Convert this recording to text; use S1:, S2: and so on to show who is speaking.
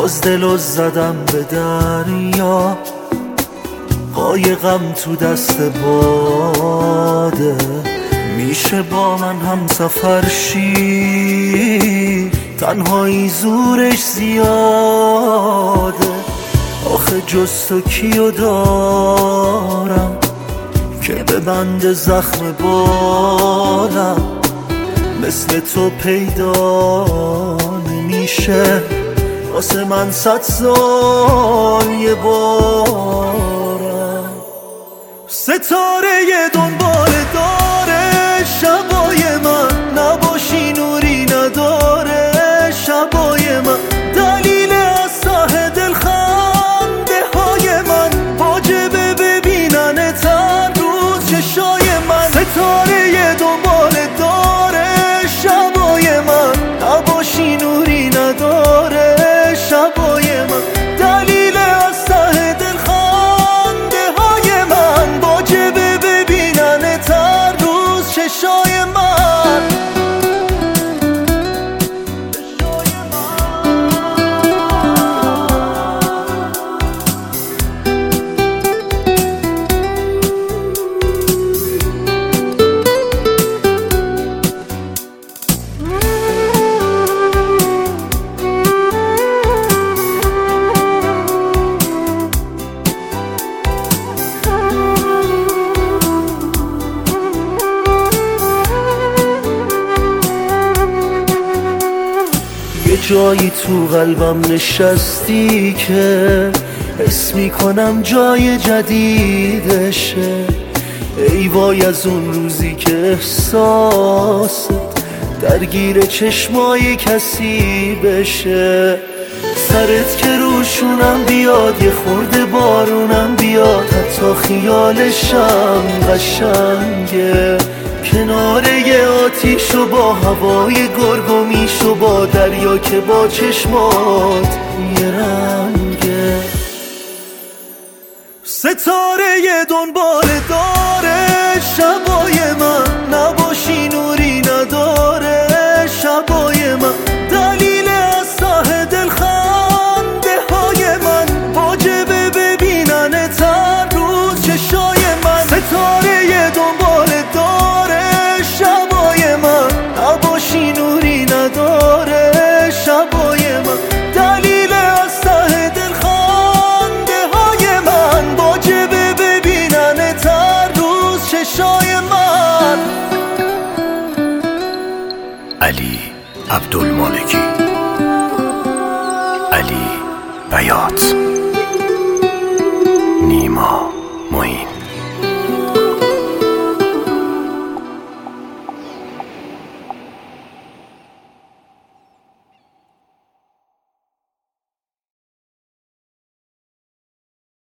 S1: باز دلو زدم به دریا، قایقم تو دست باده. میشه با من هم سفر شی، تنهایی زورش زیاده. آخه جز تو کیو دارم که ببنده زخم بالم، مثل تو پیدا نمیشه واسه من 100 سال یه بارم. ستاره دنبال داره شبای من، نباشی نوری نداره شبای من. دلیل از ته دل خنده های من، واجبه ببیننت هر روز چشای من. ستاره دنبال داره شبای من، نباشی نوری نداره شبای من. دلیل از ته دل خنده های من، واجبه ببیننت هر روز چشای من. یه جایی تو قلبم نشستی که حس میکنم جای جدیدشه. ای وای از اون روزی که احساست درگیر چشمای کسی بشه. سرت که روشونم بیاد، یه خورده بارونم بیاد، حتی خیالشم قشنگه. کناره یه آتیش و با هوای گرگومیش و با دریا که با چشمات یه رنگه. ستاره دنبال داره شبای من، نباشی نوری نداره شبای من. دلیل از ته دل خنده های من، واجبه ببیننت هر روز چشای من. ستاره دنبال داره شبای من، نباشی نوری نداره شبای من. دلیل از ته دل خنده های من، واجبه ببیننت هر روز چشای من.
S2: علی عبدالمالکی، علی بیات.